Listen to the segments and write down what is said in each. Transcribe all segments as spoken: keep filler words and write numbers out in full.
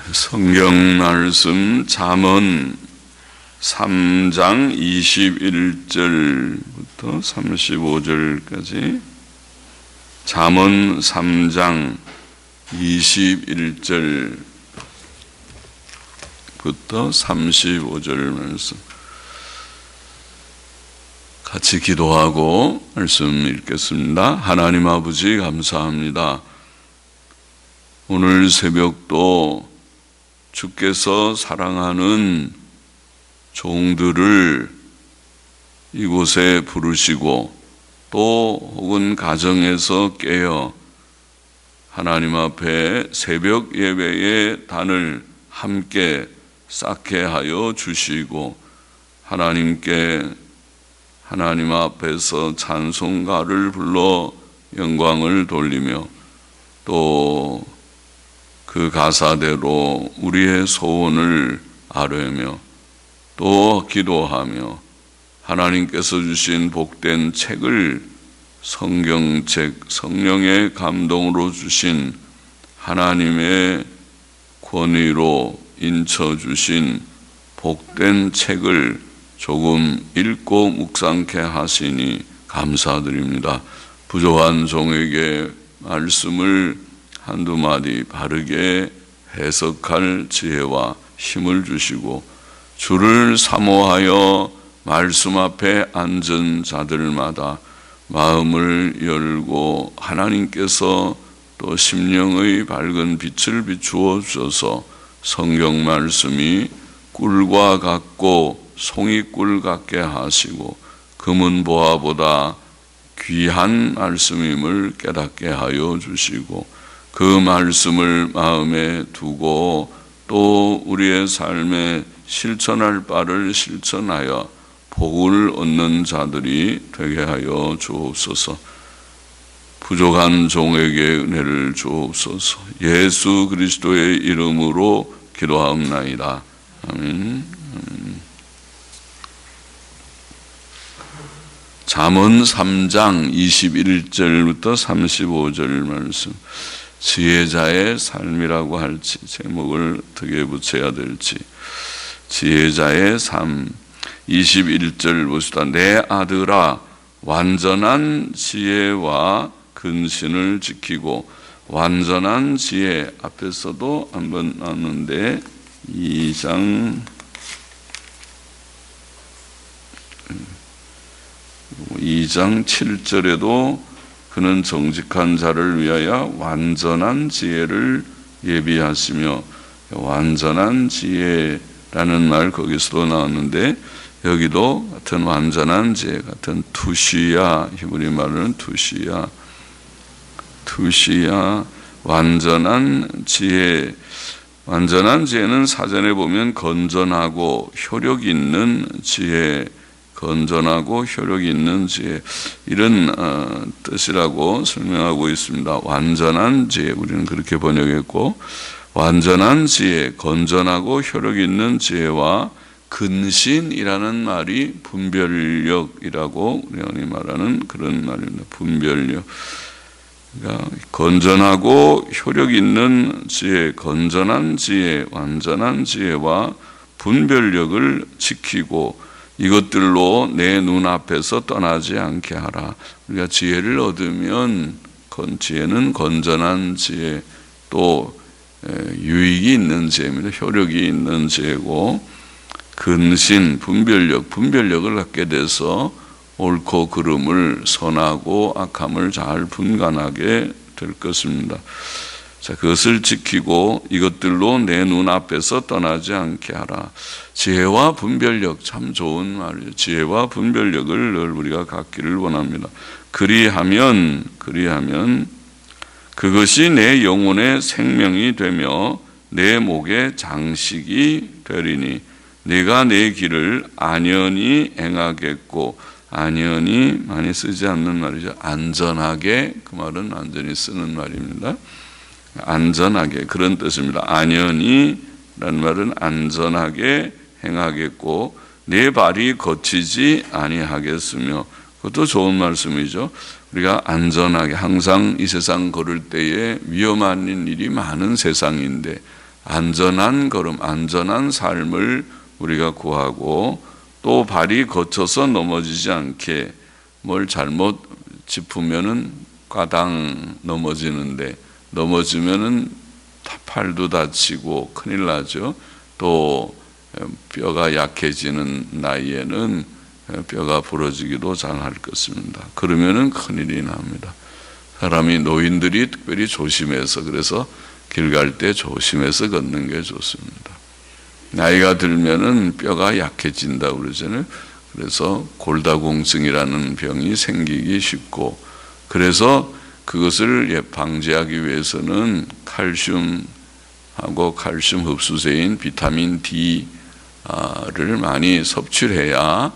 성경 말씀 잠언 삼 장 이십일 절부터 삼십오 절까지 잠언 삼 장 이십일 절부터 삼십오 절 말씀 같이 기도하고 말씀 읽겠습니다. 하나님 아버지 감사합니다. 오늘 새벽도 주께서 사랑하는 종들을 이곳에 부르시고 또 혹은 가정에서 깨어 하나님 앞에 새벽 예배의 단을 함께 쌓게 하여 주시고 하나님께 하나님 앞에서 찬송가를 불러 영광을 돌리며 또 그 가사대로 우리의 소원을 아뢰며 또 기도하며 하나님께서 주신 복된 책을 성경책, 성령의 감동으로 주신 하나님의 권위로 인쳐주신 복된 책을 조금 읽고 묵상케 하시니 감사드립니다. 부족한 종에게 말씀을 한두 마디 바르게 해석할 지혜와 힘을 주시고 주를 사모하여 말씀 앞에 앉은 자들마다 마음을 열고 하나님께서 또 심령의 밝은 빛을 비추어 주셔서 성경 말씀이 꿀과 같고 송이꿀 같게 하시고 금은보화보다 귀한 말씀임을 깨닫게 하여 주시고 그 말씀을 마음에 두고 또 우리의 삶에 실천할 바를 실천하여 복을 얻는 자들이 되게 하여 주옵소서. 부족한 종에게 은혜를 주옵소서. 예수 그리스도의 이름으로 기도하옵나이다. 아멘. 아멘. 잠언 삼 장 이십일 절부터 삼십오 절 말씀. 지혜자의 삶이라고 할지 제목을 어떻게 붙여야 될지. 지혜자의 삶 이십일 절 보시다. 내 아들아 완전한 지혜와 근신을 지키고 완전한 지혜 앞에서도 한번 나왔는데 이 장 이 장 칠 절에도 그는 정직한 자를 위하여 완전한 지혜를 예비하시며 완전한 지혜라는 말 거기서도 나왔는데 여기도 같은 완전한 지혜 같은 투시야 히브리 말로는 투시야 투시야 완전한 지혜 완전한 지혜는 사전에 보면 건전하고 효력 있는 지혜 건전하고 효력 있는 지혜 이런 어, 뜻이라고 설명하고 있습니다. 완전한 지혜 우리는 그렇게 번역했고 완전한 지혜 건전하고 효력 있는 지혜와 근신이라는 말이 분별력이라고 우리 흔히 말하는 그런 말입니다. 분별력 그러니까 건전하고 효력 있는 지혜 건전한 지혜 완전한 지혜와 분별력을 지키고 이것들로 내 눈앞에서 떠나지 않게 하라. 우리가 지혜를 얻으면 지혜는 건전한 지혜 또 유익이 있는 지혜입니다. 효력이 있는 지혜고 근신, 분별력, 분별력을 갖게 돼서 옳고 그름을 선하고 악함을 잘 분간하게 될 것입니다. 자, 그것을 지키고 이것들로 내 눈앞에서 떠나지 않게 하라. 지혜와 분별력 참 좋은 말이에요. 지혜와 분별력을 늘 우리가 갖기를 원합니다. 그리하면 그리하면 그것이 내 영혼의 생명이 되며 내 목의 장식이 되리니 내가 내 길을 안연히 행하겠고 안연히 많이 쓰지 않는 말이죠. 안전하게 그 말은 안전히 쓰는 말입니다. 안전하게 그런 뜻입니다. 안연히 라는 말은 안전하게 행하겠고 내 발이 거치지 아니하겠으며 그것도 좋은 말씀이죠. 우리가 안전하게 항상 이 세상 걸을 때에 위험한 일이 많은 세상인데 안전한 걸음, 안전한 삶을 우리가 구하고 또 발이 거쳐서 넘어지지 않게 뭘 잘못 짚으면은 까당 넘어지는데 넘어지면은 팔도 다치고 큰일 나죠. 또 뼈가 약해지는 나이에는 뼈가 부러지기도 잘할 것입니다. 그러면은 큰일이 납니다. 사람이 노인들이 특별히 조심해서 그래서 길 갈 때 조심해서 걷는 게 좋습니다. 나이가 들면은 뼈가 약해진다 그러잖아요. 그래서 골다공증이라는 병이 생기기 쉽고 그래서 그것을 방지하기 위해서는 칼슘하고 칼슘 흡수제인 비타민 D를 많이 섭취를 해야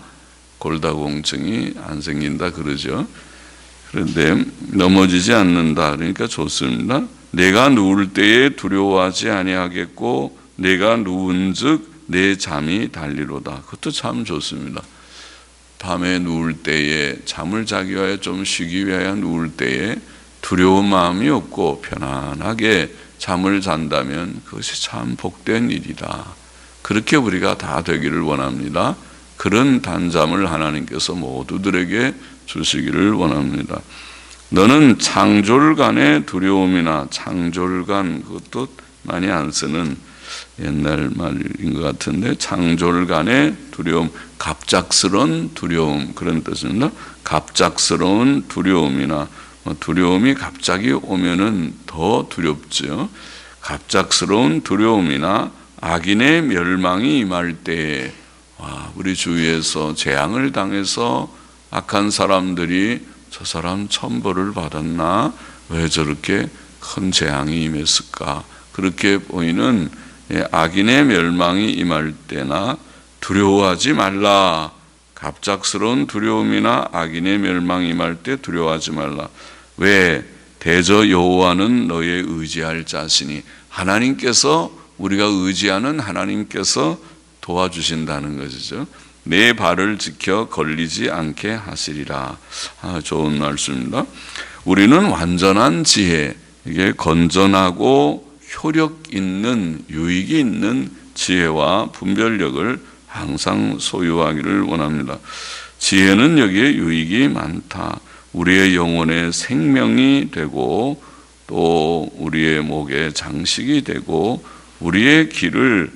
골다공증이 안 생긴다 그러죠. 그런데 넘어지지 않는다 그러니까 좋습니다. 내가 누울 때에 두려워하지 아니하겠고 내가 누운즉 내 잠이 달리로다. 그것도 참 좋습니다. 밤에 누울 때에 잠을 자기 위하여 좀 쉬기 위하여 누울 때에 두려운 마음이 없고 편안하게 잠을 잔다면 그것이 참 복된 일이다. 그렇게 우리가 다 되기를 원합니다. 그런 단잠을 하나님께서 모두들에게 주시기를 원합니다. 너는 창졸간의 두려움이나 창졸간 그것도 많이 안 쓰는 옛날 말인 것 같은데 창졸간의 두려움, 갑작스러운 두려움 그런 뜻입니다. 갑작스러운 두려움이나 두려움이 갑자기 오면은 더 두렵죠. 갑작스러운 두려움이나 악인의 멸망이 임할 때에 와, 우리 주위에서 재앙을 당해서 악한 사람들이 저 사람 천벌을 받았나? 왜 저렇게 큰 재앙이 임했을까? 그렇게 보이는 악인의 멸망이 임할 때나 두려워하지 말라. 갑작스러운 두려움이나 악인의 멸망이 임할 때 두려워하지 말라. 왜? 대저 여호와는 너의 의지할 자신이 하나님께서 우리가 의지하는 하나님께서 도와주신다는 것이죠. 내 발을 지켜 걸리지 않게 하시리라. 아, 좋은 말씀입니다. 우리는 완전한 지혜, 이게 건전하고 효력 있는 유익이 있는 지혜와 분별력을 항상 소유하기를 원합니다. 지혜는 여기에 유익이 많다. 우리의 영혼의 생명이 되고 또 우리의 목의 장식이 되고 우리의 길을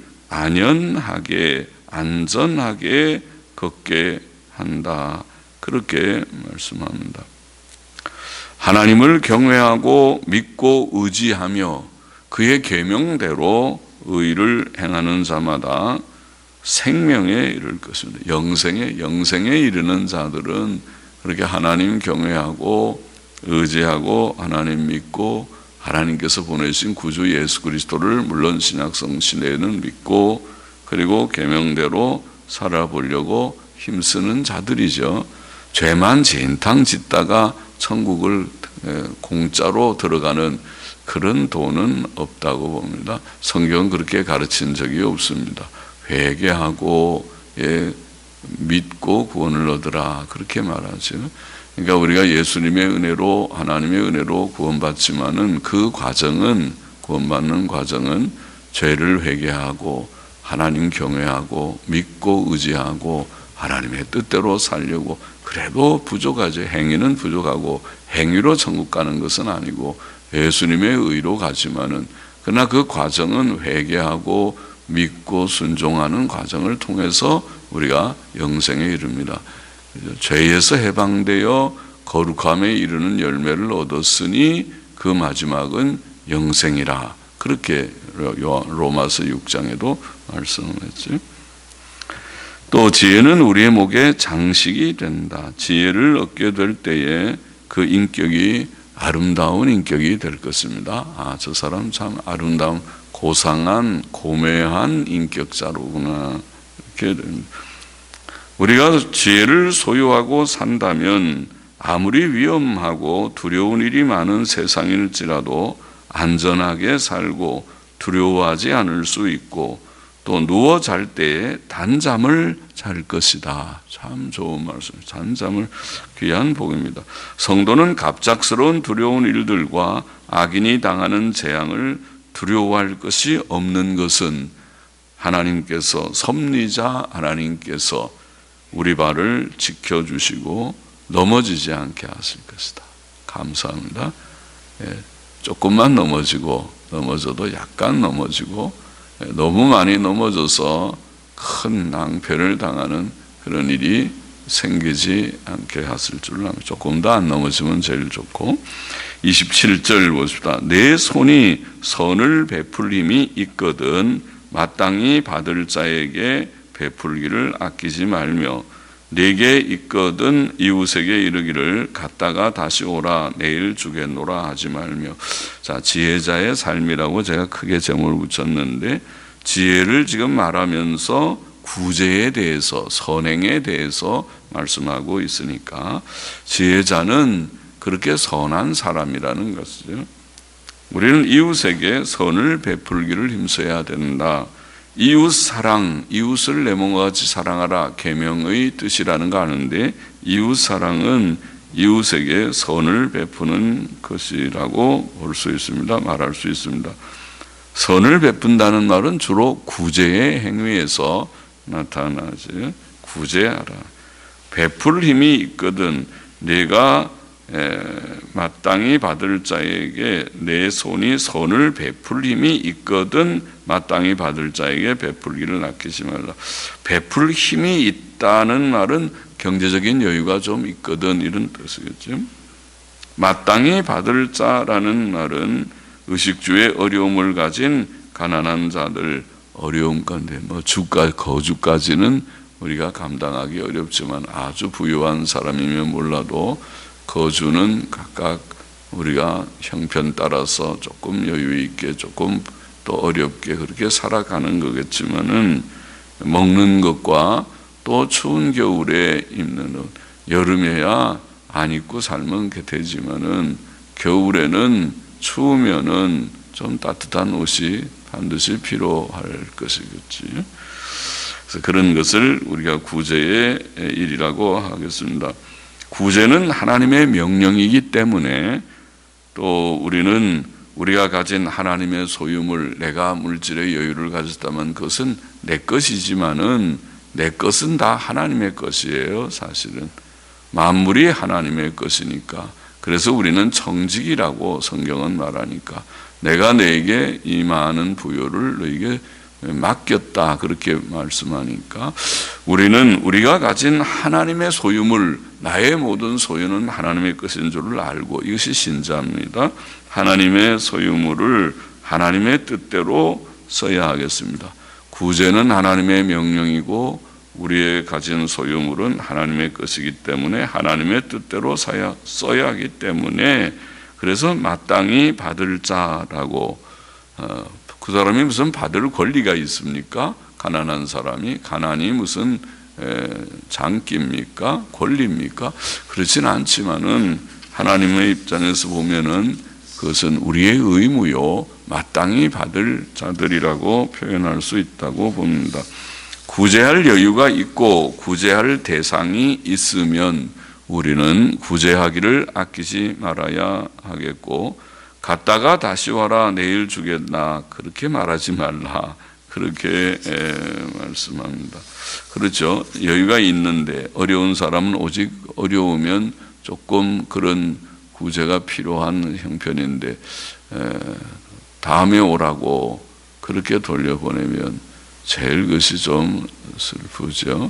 안연하게 안전하게 걷게 한다. 그렇게 말씀합니다. 하나님을 경외하고 믿고 의지하며 그의 계명대로 의를 행하는 자마다 생명에 이를 것입니다. 영생에 영생에 이르는 자들은 그렇게 하나님 경외하고 의지하고 하나님 믿고 하나님께서 보내신 구주 예수 그리스도를 물론 신약성 시대에는 믿고 그리고 계명대로 살아보려고 힘쓰는 자들이죠. 죄만 진탕 짓다가 천국을 공짜로 들어가는 그런 돈은 없다고 봅니다. 성경은 그렇게 가르친 적이 없습니다. 회개하고 예, 믿고 구원을 얻으라 그렇게 말하죠. 그러니까 우리가 예수님의 은혜로 하나님의 은혜로 구원받지만은 그 과정은 구원받는 과정은 죄를 회개하고 하나님 경외하고 믿고 의지하고 하나님의 뜻대로 살려고 그래도 부족하죠. 행위는 부족하고 행위로 천국 가는 것은 아니고 예수님의 의로 가지만은 그러나 그 과정은 회개하고 믿고 순종하는 과정을 통해서 우리가 영생에 이릅니다. 죄에서 해방되어 거룩함에 이르는 열매를 얻었으니 그 마지막은 영생이라. 그렇게 로마서 육 장에도 말씀했죠. 또 지혜는 우리의 목에 장식이 된다. 지혜를 얻게 될 때에 그 인격이 아름다운 인격이 될 것입니다. 아, 저 사람 참 아름다운 고상한 고매한 인격자로구나. 이렇게 됩니다. 우리가 지혜를 소유하고 산다면 아무리 위험하고 두려운 일이 많은 세상일지라도 안전하게 살고 두려워하지 않을 수 있고 또 누워 잘 때에 단잠을 잘 것이다. 참 좋은 말씀. 단잠을 귀한 복입니다. 성도는 갑작스러운 두려운 일들과 악인이 당하는 재앙을 두려워할 것이 없는 것은 하나님께서, 섭리자 하나님께서 우리 발을 지켜주시고 넘어지지 않게 하실 것이다. 감사합니다. 예, 조금만 넘어지고, 넘어져도 약간 넘어지고, 예, 너무 많이 넘어져서 큰 낭패를 당하는 그런 일이 생기지 않게 하실 줄을 압니다. 조금 더 안 넘어지면 제일 좋고, 이십칠 절 보십시다. 내 손이 선을 베풀 힘이 있거든 마땅히 받을 자에게 베풀기를 아끼지 말며, 내게 있거든 이웃에게 이르기를 갔다가 다시 오라 내일 주겠노라 하지 말며. 자, 지혜자의 삶이라고 제가 크게 제목을 붙였는데, 지혜를 지금 말하면서 구제에 대해서, 선행에 대해서 말씀하고 있으니까 지혜자는 그렇게 선한 사람이라는 것이죠. 우리는 이웃에게 선을 베풀기를 힘써야 된다. 이웃 사랑, 이웃을 내 몸과 같이 사랑하라, 계명의 뜻이라는 거 아는데, 이웃 사랑은 이웃에게 선을 베푸는 것이라고 볼 수 있습니다. 말할 수 있습니다. 선을 베푼다는 말은 주로 구제의 행위에서 나타나지. 구제하라. 베풀 힘이 있거든 내가 에, 마땅히 받을 자에게 내 손이 선을 베풀 힘이 있거든 마땅히 받을 자에게 베풀기를 아끼지 말라. 베풀 힘이 있다는 말은 경제적인 여유가 좀 있거든 이런 뜻이겠죠. 마땅히 받을 자라는 말은 의식주의 어려움을 가진 가난한 자들, 어려움 건데 뭐 주가 거주까지는 우리가 감당하기 어렵지만 아주 부유한 사람이면 몰라도 거주는 각각 우리가 형편 따라서 조금 여유 있게 조금 또 어렵게 그렇게 살아가는 거겠지만은, 먹는 것과 또 추운 겨울에 입는 옷, 여름에야 안 입고 살면 되지만은 겨울에는 추우면은 좀 따뜻한 옷이 반드시 필요할 것이겠지. 그래서 그런 것을 우리가 구제의 일이라고 하겠습니다. 구제는 하나님의 명령이기 때문에, 또 우리는 우리가 가진 하나님의 소유물, 내가 물질의 여유를 가졌다면 그것은 내 것이지만은 내 것은 다 하나님의 것이에요. 사실은 만물이 하나님의 것이니까. 그래서 우리는 청직이라고 성경은 말하니까, 내가 너에게 이 많은 부요를 너에게 맡겼다 그렇게 말씀하니까, 우리는 우리가 가진 하나님의 소유물, 나의 모든 소유는 하나님의 것인 줄을 알고, 이것이 신자입니다. 하나님의 소유물을 하나님의 뜻대로 써야 하겠습니다. 구제는 하나님의 명령이고 우리의 가진 소유물은 하나님의 것이기 때문에 하나님의 뜻대로 써야, 써야 하기 때문에, 그래서 마땅히 받을 자라고, 어, 그 사람이 무슨 받을 권리가 있습니까? 가난한 사람이. 가난이 무슨 에, 장기입니까? 권리입니까? 그렇진 않지만은 하나님의 입장에서 보면은 그것은 우리의 의무요, 마땅히 받을 자들이라고 표현할 수 있다고 봅니다. 구제할 여유가 있고 구제할 대상이 있으면 우리는 구제하기를 아끼지 말아야 하겠고, 갔다가 다시 와라 내일 주겠나 그렇게 말하지 말라 그렇게 에, 말씀합니다. 그렇죠. 여유가 있는데 어려운 사람은 오직 어려우면 조금 그런 구제가 필요한 형편인데, 에, 다음에 오라고 그렇게 돌려보내면 제일 것이 좀 슬프죠.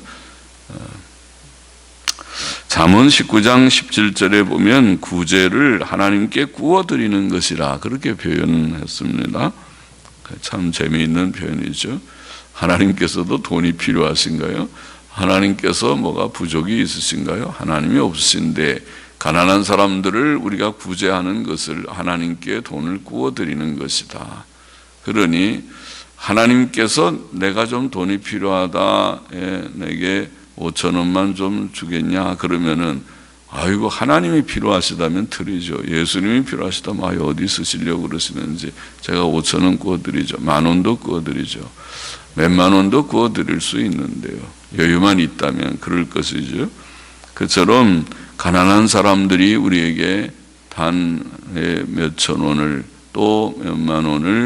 잠언 십구 장 십칠 절에 보면 구제를 하나님께 구워드리는 것이라 그렇게 표현했습니다. 참 재미있는 표현이죠. 하나님께서도 돈이 필요하신가요? 하나님께서 뭐가 부족이 있으신가요? 하나님이 없으신데 가난한 사람들을 우리가 구제하는 것을 하나님께 돈을 구워드리는 것이다. 그러니 하나님께서 내가 좀 돈이 필요하다, 예, 내게 오천 원만 좀 주겠냐 그러면은, 아이고 하나님이 필요하시다면 드리죠. 예수님이 필요하시다면 아유 어디 쓰시려고 그러시는지 제가 오천 원 구워드리죠. 만 원도 구워드리죠. 몇만 원도 구워드릴 수 있는데요. 여유만 있다면 그럴 것이죠. 그처럼 가난한 사람들이 우리에게 단 몇천 원을 또 몇만 원을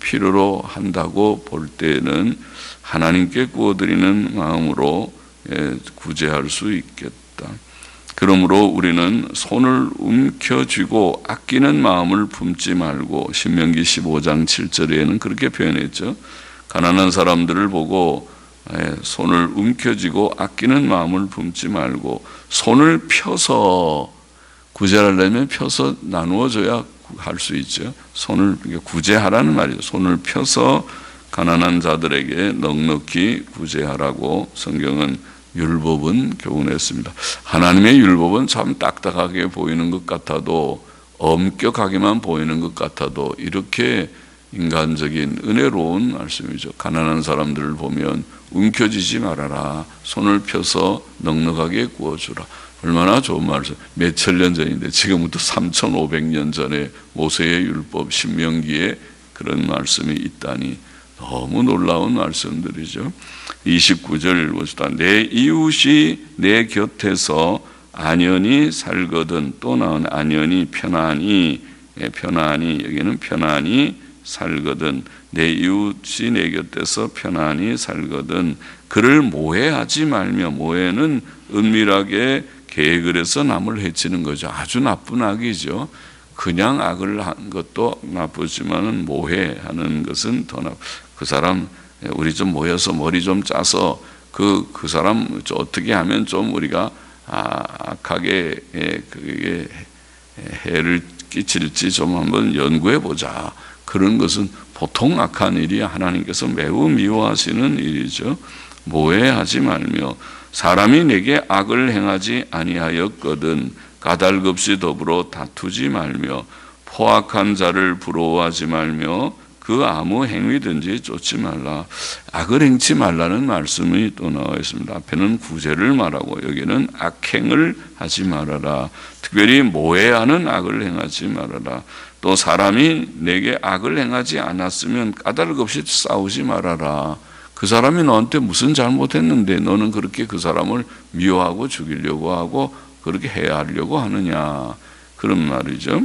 필요로 한다고 볼 때는 하나님께 구워드리는 마음으로 구제할 수 있겠다. 그러므로 우리는 손을 움켜쥐고 아끼는 마음을 품지 말고, 신명기 십오 장 칠 절에는 그렇게 표현했죠. 가난한 사람들을 보고 손을 움켜쥐고 아끼는 마음을 품지 말고, 손을 펴서 구제하려면 펴서 나누어줘야 할 수 있죠. 손을 구제하라는 말이죠. 손을 펴서 가난한 자들에게 넉넉히 구제하라고 성경은 율법은 교훈했습니다. 하나님의 율법은 참 딱딱하게 보이는 것 같아도, 엄격하게만 보이는 것 같아도 이렇게 인간적인 은혜로운 말씀이죠. 가난한 사람들을 보면 움켜쥐지 말아라. 손을 펴서 넉넉하게 구워주라. 얼마나 좋은 말씀. 몇천 년 전인데 지금부터 삼천오백 년 전에 모세의 율법 신명기에 그런 말씀이 있다니 너무 놀라운 말씀들이죠. 이십구 절 봅시다. 내 이웃이 내 곁에서 안연히 살거든, 또 나온 안연히 편안히, 편안히, 여기는 편안히 살거든, 내 이웃이 내 곁에서 편안히 살거든 그를 모해하지 말며, 모해는 은밀하게 계획을 해서 남을 해치는 거죠. 아주 나쁜 악이죠. 그냥 악을 한 것도 나쁘지만 모해하는 것은 더 나쁘. 그 사람 우리 좀 모여서 머리 좀 짜서 그, 그 사람 어떻게 하면 좀 우리가 악하게 그게 해를 끼칠지 좀 한번 연구해 보자. 그런 것은 보통 악한 일이 하나님께서 매우 미워하시는 일이죠. 모해하지 말며, 사람이 내게 악을 행하지 아니하였거든 까닭없이 더불어 다투지 말며, 포악한 자를 부러워하지 말며 그 아무 행위든지 쫓지 말라. 악을 행치 말라는 말씀이 또 나와 있습니다. 앞에는 구제를 말하고 여기는 악행을 하지 말아라. 특별히 모해하는 악을 행하지 말아라. 또 사람이 내게 악을 행하지 않았으면 까닭없이 싸우지 말아라. 그 사람이 너한테 무슨 잘못했는데 너는 그렇게 그 사람을 미워하고 죽이려고 하고 그렇게 해야 하려고 하느냐, 그런 말이죠.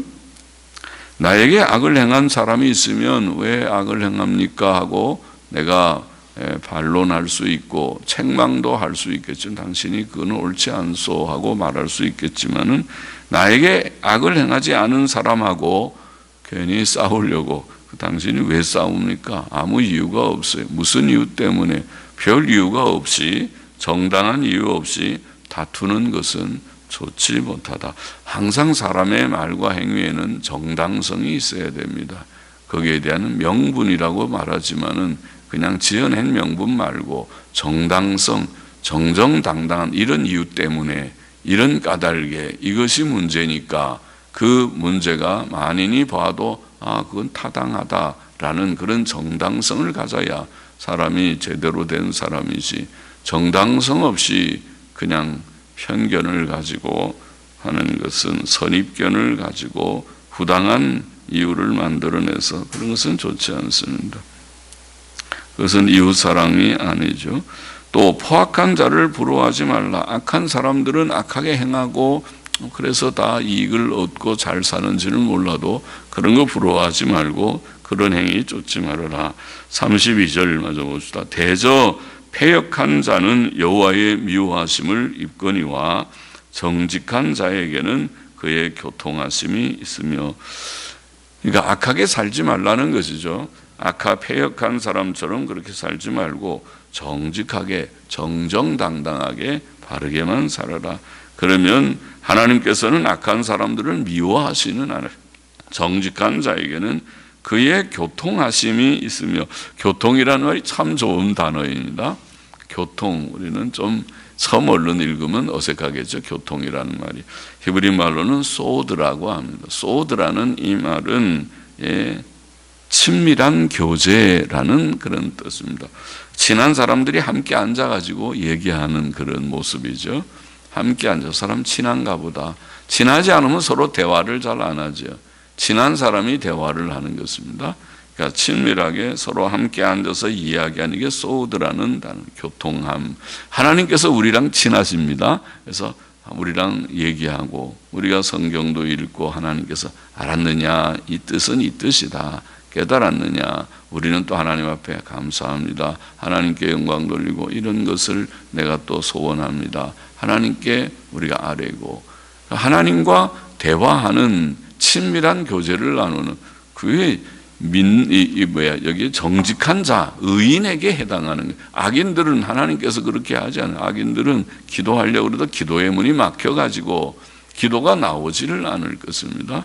나에게 악을 행한 사람이 있으면 왜 악을 행합니까 하고 내가 반론할 수 있고 책망도 할 수 있겠죠. 당신이 그건 옳지 않소 하고 말할 수 있겠지만은, 나에게 악을 행하지 않은 사람하고 괜히 싸우려고, 당신이 왜 싸웁니까? 아무 이유가 없어요. 무슨 이유 때문에? 별 이유가 없이, 정당한 이유 없이 다투는 것은 좋지 못하다. 항상 사람의 말과 행위에는 정당성이 있어야 됩니다. 거기에 대한 명분이라고 말하지만은 그냥 지어낸 명분 말고 정당성, 정정당당한 이런 이유 때문에, 이런 까닭에 이것이 문제니까 그 문제가 만인이 봐도 아 그건 타당하다라는 그런 정당성을 가져야 사람이 제대로 된 사람이지, 정당성 없이 그냥 편견을 가지고 하는 것은, 선입견을 가지고 부당한 이유를 만들어내서 그런 것은 좋지 않습니다. 그것은 이웃사랑이 아니죠. 또 포악한 자를 부러워하지 말라. 악한 사람들은 악하게 행하고 그래서 다 이익을 얻고 잘 사는지는 몰라도 그런 거 부러워하지 말고 그런 행위 쫓지 말아라. 삼십이 절 마저 봅시다. 대저 패역한 자는 여호와의 미워하심을 입거니와 정직한 자에게는 그의 교통하심이 있으며. 그러니까 악하게 살지 말라는 것이죠. 악하 패역한 사람처럼 그렇게 살지 말고 정직하게 정정당당하게 바르게만 살아라. 그러면 하나님께서는 악한 사람들을 미워하시는 않아요. 정직한 자에게는 그의 교통하심이 있으며, 교통이라는 말이 참 좋은 단어입니다. 교통, 우리는 좀 처음 얼른 읽으면 어색하겠죠. 교통이라는 말이 히브리 말로는 소드라고 합니다. 소드라는 이 말은 예, 친밀한 교제라는 그런 뜻입니다. 친한 사람들이 함께 앉아가지고 얘기하는 그런 모습이죠. 함께 앉아서 사람 친한가 보다. 친하지 않으면 서로 대화를 잘 안 하죠. 친한 사람이 대화를 하는 것입니다. 그러니까 친밀하게 서로 함께 앉아서 이야기하는 게 소드라는 단어, 교통함. 하나님께서 우리랑 친하십니다. 그래서 우리랑 얘기하고 우리가 성경도 읽고 하나님께서 알았느냐, 이 뜻은 이 뜻이다. 깨달았느냐? 우리는 또 하나님 앞에 감사합니다. 하나님께 영광 돌리고 이런 것을 내가 또 소원합니다. 하나님께 우리가 아뢰고 하나님과 대화하는 친밀한 교제를 나누는 그게 민, 이, 이 뭐야, 여기 정직한 자, 의인에게 해당하는 거예요. 악인들은 하나님께서 그렇게 하지 않아요. 악인들은 기도하려고 그래도 기도의 문이 막혀가지고 기도가 나오지를 않을 것입니다.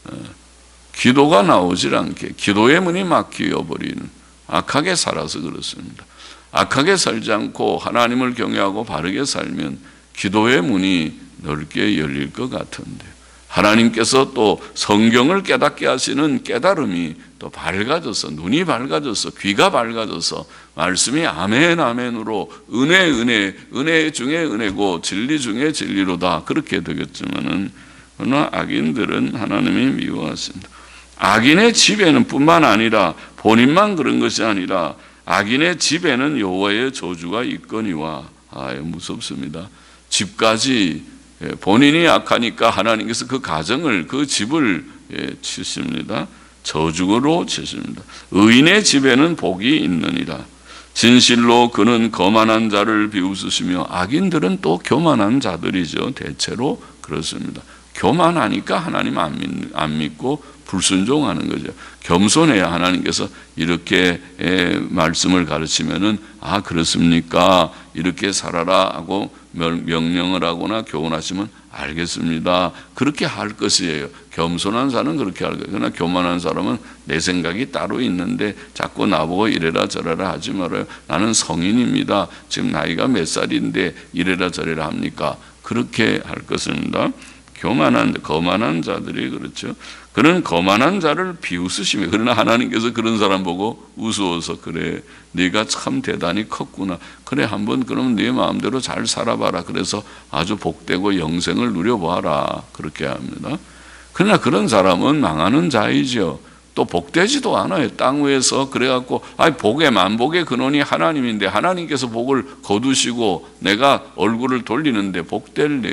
기도가 나오질 않게 기도의 문이 막혀버리는 악하게 살아서 그렇습니다. 악하게 살지 않고 하나님을 경외하고 바르게 살면 기도의 문이 넓게 열릴 것 같은데 하나님께서 또 성경을 깨닫게 하시는 깨달음이 또 밝아져서 눈이 밝아져서 귀가 밝아져서 말씀이 아멘 아멘으로 은혜 은혜 은혜 중에 은혜고 진리 중에 진리로다 그렇게 되겠지만은 그러나 악인들은 하나님이 미워하신다. 악인의 집에는 뿐만 아니라 본인만 그런 것이 아니라 악인의 집에는 여호와의 저주가 있거니와 아 무섭습니다. 집까지 본인이 악하니까 하나님께서 그 가정을 그 집을 치십니다. 저주로 치십니다. 의인의 집에는 복이 있느니라. 진실로 그는 거만한 자를 비웃으시며 악인들은 또 교만한 자들이죠. 대체로 그렇습니다. 교만하니까 하나님 안, 믿, 안 믿고 불순종하는 거죠. 겸손해야 하나님께서 이렇게 말씀을 가르치면은 아 그렇습니까? 이렇게 살아라 하고 명령을 하거나 교훈하시면 알겠습니다. 그렇게 할 것이에요. 겸손한 사람은 그렇게 할 거예요. 그러나 교만한 사람은 내 생각이 따로 있는데 자꾸 나보고 이래라 저래라 하지 말아요. 나는 성인입니다. 지금 나이가 몇 살인데 이래라 저래라 합니까? 그렇게 할 것입니다. 교만한, 거만한 자들이 그렇죠. 그는 거만한 자를 비웃으시며 그러나 하나님께서 그런 사람 보고 우스워서 그래 네가 참 대단히 컸구나. 그래 한번 그러면 네 마음대로 잘 살아봐라. 그래서 아주 복되고 영생을 누려보아라. 그렇게 합니다. 그러나 그런 사람은 망하는 자이죠. 또 복되지도 않아요. 땅 위에서 그래갖고 아니 복의 만복의 근원이 하나님인데 하나님께서 복을 거두시고 내가 얼굴을 돌리는데 복될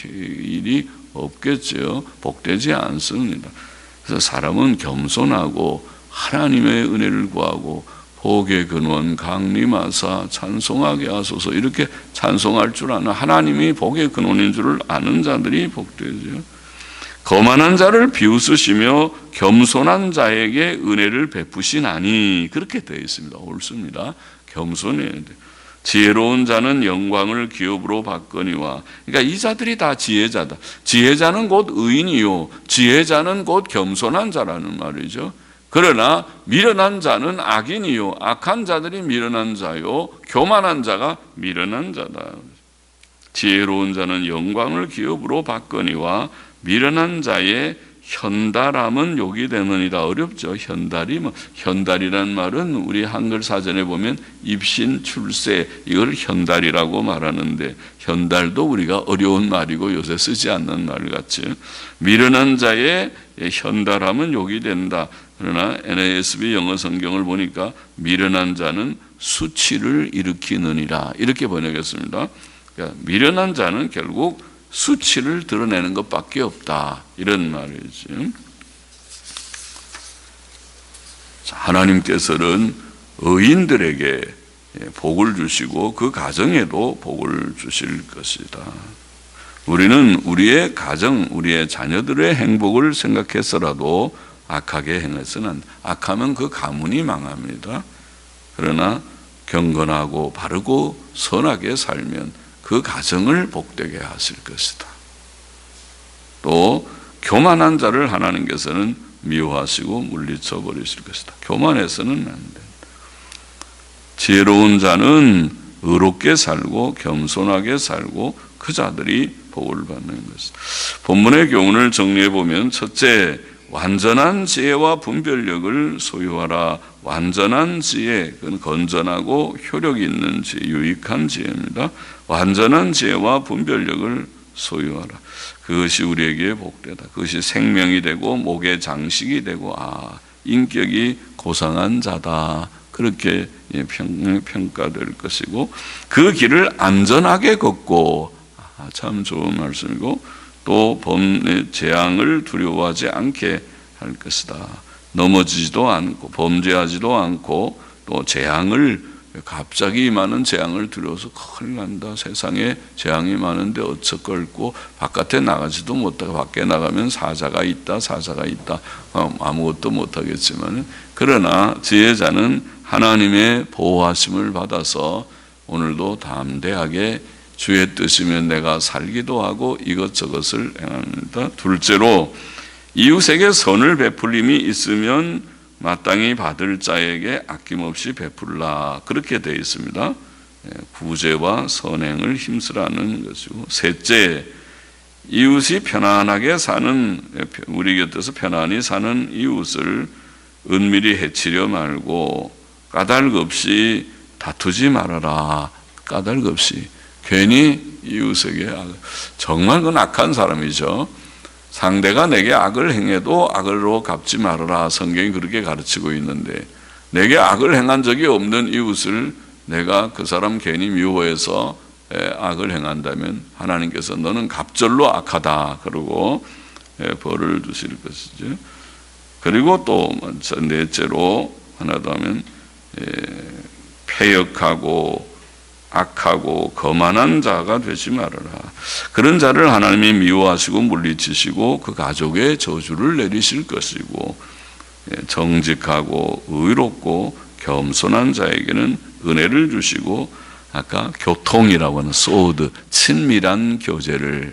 일이 없겠죠. 복되지 않습니다. 그래서 사람은 겸손하고 하나님의 은혜를 구하고 복의 근원 강림하사 찬송하게 하소서 이렇게 찬송할 줄 아는 하나님이 복의 근원인 줄을 아는 자들이 복되죠. 거만한 자를 비웃으시며 겸손한 자에게 은혜를 베푸시나니 그렇게 되어 있습니다. 옳습니다. 겸손해야 돼요. 지혜로운 자는 영광을 기업으로 받거니와 그러니까 이 자들이 다 지혜자다. 지혜자는 곧 의인이요 지혜자는 곧 겸손한 자라는 말이죠. 그러나 미련한 자는 악인이요 악한 자들이 미련한 자요 교만한 자가 미련한 자다. 지혜로운 자는 영광을 기업으로 받거니와 미련한 자의 현달함은 욕이 되느니라. 어렵죠. 현달이 뭐 현달이란 말은 우리 한글 사전에 보면 입신 출세 이걸 현달이라고 말하는데 현달도 우리가 어려운 말이고 요새 쓰지 않는 말 같이 미련한 자의 현달함은 욕이 된다. 그러나 엔 에이 에스 비 영어 성경을 보니까 미련한 자는 수치를 일으키느니라 이렇게 번역했습니다. 그러니까 미련한 자는 결국 수치를 드러내는 것밖에 없다 이런 말이지. 하나님께서는 의인들에게 복을 주시고 그 가정에도 복을 주실 것이다. 우리는 우리의 가정, 우리의 자녀들의 행복을 생각해서라도 악하게 행해서는 안 돼. 악하면 그 가문이 망합니다. 그러나 경건하고 바르고 선하게 살면 그 가정을 복되게 하실 것이다. 또 교만한 자를 하나님께서는 미워하시고 물리쳐 버리실 것이다. 교만해서는 안 된다. 지혜로운 자는 의롭게 살고 겸손하게 살고 그 자들이 복을 받는 것이다. 본문의 교훈을 정리해 보면 첫째, 완전한 지혜와 분별력을 소유하라. 완전한 지혜, 그건 건전하고 효력 있는 지혜, 유익한 지혜입니다. 완전한 지혜와 분별력을 소유하라. 그것이 우리에게 복되다. 그것이 생명이 되고 목의 장식이 되고 아 인격이 고상한 자다. 그렇게 평가될 것이고 그 길을 안전하게 걷고 아, 참 좋은 말씀이고 또 범의 재앙을 두려워하지 않게 할 것이다. 넘어지지도 않고 범죄하지도 않고 또 재앙을 갑자기 많은 재앙을 두려워서 큰일 난다. 세상에 재앙이 많은데 어쩌걸고 바깥에 나가지도 못하고 밖에 나가면 사자가 있다. 사자가 있다. 아무것도 못하겠지만 그러나 지혜자는 하나님의 보호하심을 받아서 오늘도 담대하게 주의 뜻이면 내가 살기도 하고 이것저것을 행합니다. 둘째로 이웃에게 선을 베풀림이 있으면 마땅히 받을 자에게 아낌없이 베풀라. 그렇게 되어 있습니다. 구제와 선행을 힘쓰라는 것이고, 셋째, 이웃이 편안하게 사는, 우리 곁에서 편안히 사는 이웃을 은밀히 해치려 말고 까닭 없이 다투지 말아라. 까닭 없이. 괜히 이웃에게, 정말 그건 악한 사람이죠. 상대가 내게 악을 행해도 악으로 갚지 말아라. 성경이 그렇게 가르치고 있는데, 내게 악을 행한 적이 없는 이웃을 내가 그 사람 괜히 미워해서 악을 행한다면 하나님께서 너는 갑절로 악하다 그러고 벌을 주실 것이죠. 그리고 또 넷째로 하나 더 하면 패역하고 악하고 거만한 자가 되지 말아라. 그런 자를 하나님이 미워하시고 물리치시고 그 가족에 저주를 내리실 것이고, 정직하고 의롭고 겸손한 자에게는 은혜를 주시고, 아까 교통이라고 하는 소드, 친밀한 교제를,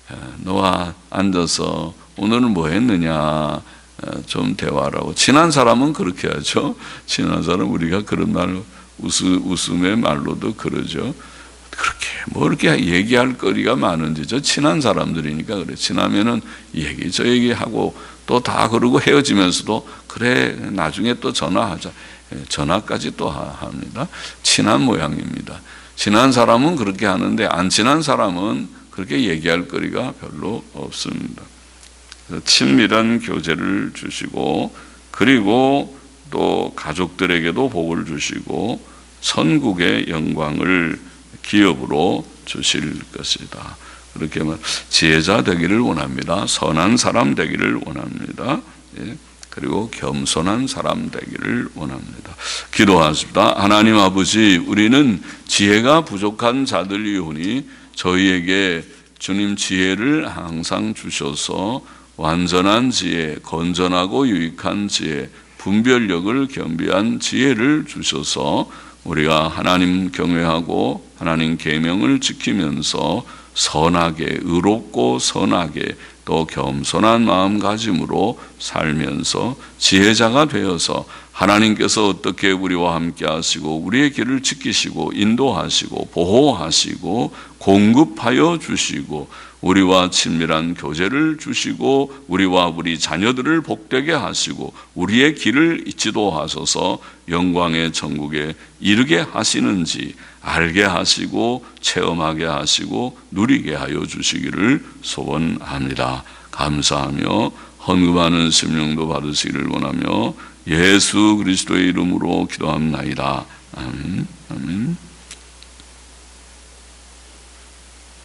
너와 앉아서 오늘은 뭐 했느냐 좀 대화하라고. 친한 사람은 그렇게 하죠. 친한 사람 우리가 그런 말 웃음, 웃음의 말로도 그러죠. 그렇게 뭐 이렇게 얘기할 거리가 많은지, 저 친한 사람들이니까 그래. 친하면은 얘기 저 얘기하고 또 다 그러고 헤어지면서도 그래 나중에 또 전화하자. 전화까지 또 합니다. 친한 모양입니다. 친한 사람은 그렇게 하는데 안 친한 사람은 그렇게 얘기할 거리가 별로 없습니다. 그래서 친밀한 교제를 주시고, 그리고 또 가족들에게도 복을 주시고 선국의 영광을 기업으로 주실 것이다. 그렇게 지혜자 되기를 원합니다. 선한 사람 되기를 원합니다. 그리고 겸손한 사람 되기를 원합니다. 기도하십니다. 하나님 아버지, 우리는 지혜가 부족한 자들이오니 저희에게 주님 지혜를 항상 주셔서 완전한 지혜, 건전하고 유익한 지혜, 분별력을 겸비한 지혜를 주셔서 우리가 하나님 경외하고 하나님 계명을 지키면서 선하게, 의롭고 선하게 또 겸손한 마음가짐으로 살면서 지혜자가 되어서 하나님께서 어떻게 우리와 함께 하시고 우리의 길을 지키시고 인도하시고 보호하시고 공급하여 주시고 우리와 친밀한 교제를 주시고 우리와 우리 자녀들을 복되게 하시고 우리의 길을 지도하셔서 영광의 천국에 이르게 하시는지 알게 하시고 체험하게 하시고 누리게 하여 주시기를 소원합니다. 감사하며 헌금하는 심령도 받으시기를 원하며 예수 그리스도의 이름으로 기도합나이다. 아멘. 아멘.